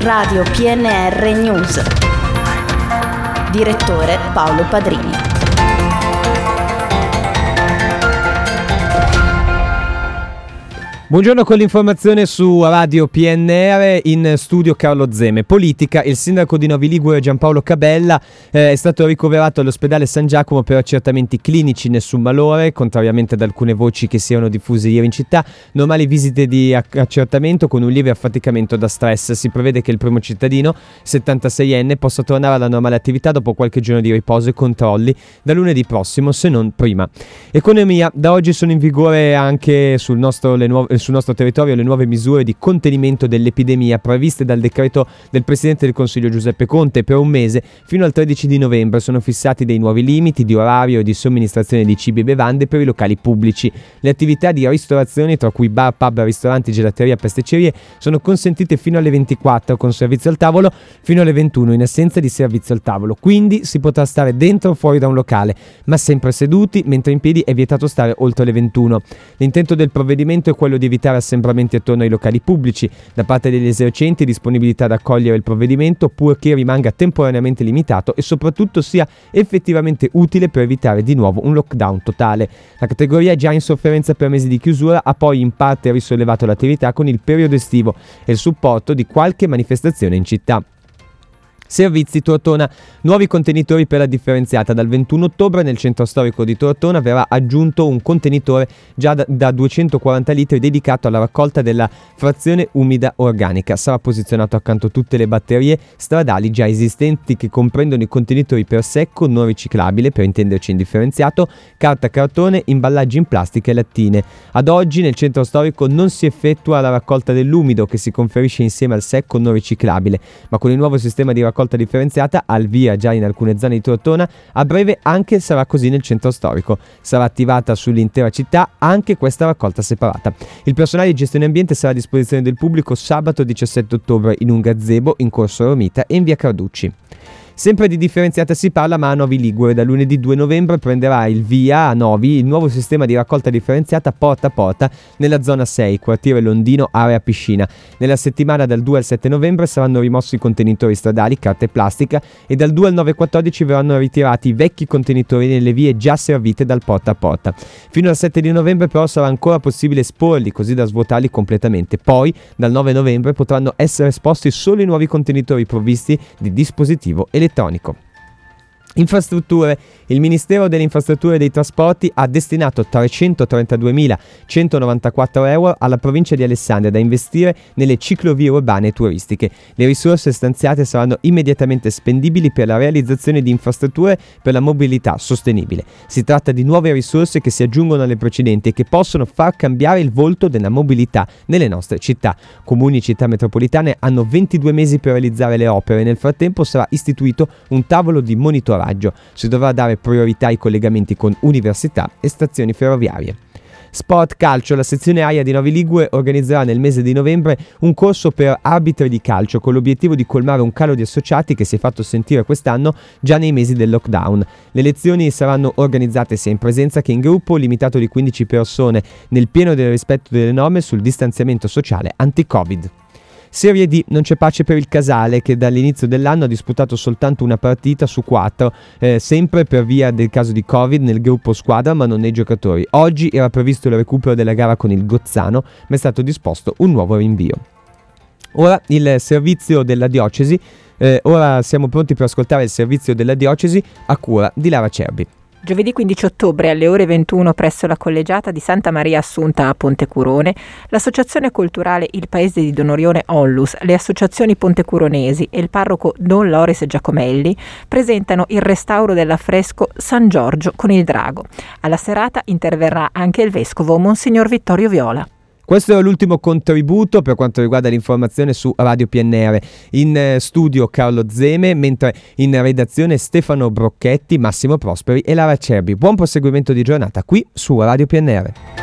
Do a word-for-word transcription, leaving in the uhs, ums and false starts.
Radio P N R News. Direttore Paolo Padrini. Buongiorno con l'informazione su Radio P N R, in studio Carlo Zeme. Politica, il sindaco di Novi Ligure Giampaolo Cabella eh, è stato ricoverato all'ospedale San Giacomo per accertamenti clinici, nessun malore, contrariamente ad alcune voci che si erano diffuse ieri in città. Normali visite di accertamento con un lieve affaticamento da stress. Si prevede che il primo cittadino, settantaseienne, possa tornare alla normale attività dopo qualche giorno di riposo e controlli da lunedì prossimo, se non prima. Economia, da oggi sono in vigore anche sul nostro, le nuove sul nostro territorio le nuove misure di contenimento dell'epidemia previste dal decreto del Presidente del Consiglio Giuseppe Conte. Per un mese, fino al tredici di novembre, sono fissati dei nuovi limiti di orario e di somministrazione di cibi e bevande per i locali pubblici. Le attività di ristorazione, tra cui bar, pub, ristoranti, gelateria, pasticcerie, sono consentite fino alle ventiquattro con servizio al tavolo, fino alle ventuno in assenza di servizio al tavolo. Quindi si potrà stare dentro o fuori da un locale, ma sempre seduti, mentre in piedi è vietato stare oltre le ventuno. L'intento del provvedimento è quello di evitare assembramenti attorno ai locali pubblici. Da parte degli esercenti disponibilità ad accogliere il provvedimento, purché rimanga temporaneamente limitato e soprattutto sia effettivamente utile per evitare di nuovo un lockdown totale. La categoria, già in sofferenza per mesi di chiusura, ha poi in parte risollevato l'attività con il periodo estivo e il supporto di qualche manifestazione in città. Servizi Tortona, nuovi contenitori per la differenziata. Dal ventuno ottobre nel centro storico di Tortona verrà aggiunto un contenitore già da, da duecentoquaranta litri dedicato alla raccolta della frazione umida organica. Sarà posizionato accanto a tutte le batterie stradali già esistenti, che comprendono i contenitori per secco non riciclabile, per intenderci indifferenziato, carta, cartone, imballaggi in plastica e lattine. Ad oggi nel centro storico non si effettua la raccolta dell'umido, che si conferisce insieme al secco non riciclabile, ma con il nuovo sistema di raccolta differenziata al via già in alcune zone di Tortona, a breve anche sarà così nel centro storico. Sarà attivata sull'intera città anche questa raccolta separata. Il personale di gestione ambiente sarà a disposizione del pubblico sabato diciassette ottobre in un gazebo in Corso Romita e in via Carducci. Sempre di differenziata si parla, ma a Novi Ligure da lunedì due novembre prenderà il via a Novi il nuovo sistema di raccolta differenziata porta a porta nella zona sei, quartiere Londino, area piscina. Nella settimana dal due al sette novembre saranno rimossi i contenitori stradali, carta e plastica, e dal due al nove quattordici verranno ritirati i vecchi contenitori nelle vie già servite dal porta a porta. Fino al sette di novembre però sarà ancora possibile esporli, così da svuotarli completamente. Poi dal nove novembre potranno essere esposti solo i nuovi contenitori provvisti di dispositivo elettronico. elettronico. Infrastrutture. Il Ministero delle Infrastrutture e dei Trasporti ha destinato trecentotrentaduemilacentonovantaquattro euro alla provincia di Alessandria da investire nelle ciclovie urbane e turistiche. Le risorse stanziate saranno immediatamente spendibili per la realizzazione di infrastrutture per la mobilità sostenibile. Si tratta di nuove risorse che si aggiungono alle precedenti e che possono far cambiare il volto della mobilità nelle nostre città. Comuni e città metropolitane hanno ventidue mesi per realizzare le opere. Nel frattempo sarà istituito un tavolo di monitoraggio. Si dovrà dare priorità ai collegamenti con università e stazioni ferroviarie. Sport calcio. La sezione Aia di Novi Ligure organizzerà nel mese di novembre un corso per arbitri di calcio con l'obiettivo di colmare un calo di associati che si è fatto sentire quest'anno già nei mesi del lockdown. Le lezioni saranno organizzate sia in presenza che in gruppo, limitato di quindici persone, nel pieno del rispetto delle norme sul distanziamento sociale anti-Covid. Serie D, non c'è pace per il Casale, che dall'inizio dell'anno ha disputato soltanto una partita su quattro, eh, sempre per via del caso di Covid nel gruppo squadra ma non nei giocatori. Oggi era previsto il recupero della gara con il Gozzano, ma è stato disposto un nuovo rinvio. Ora il servizio della diocesi, eh, ora siamo pronti per ascoltare il servizio della diocesi a cura di Lara Cerbi. Giovedì quindici ottobre alle ore ventuno presso la collegiata di Santa Maria Assunta a Pontecurone, l'associazione culturale Il Paese di Don Orione Onlus, le associazioni pontecuronesi e il parroco Don Loris Giacomelli presentano il restauro dell'affresco San Giorgio con il drago. Alla serata interverrà anche il vescovo Monsignor Vittorio Viola. Questo è l'ultimo contributo per quanto riguarda l'informazione su Radio P N R. In studio Carlo Zeme, mentre in redazione Stefano Brocchetti, Massimo Prosperi e Lara Cerbi. Buon proseguimento di giornata qui su Radio P N R.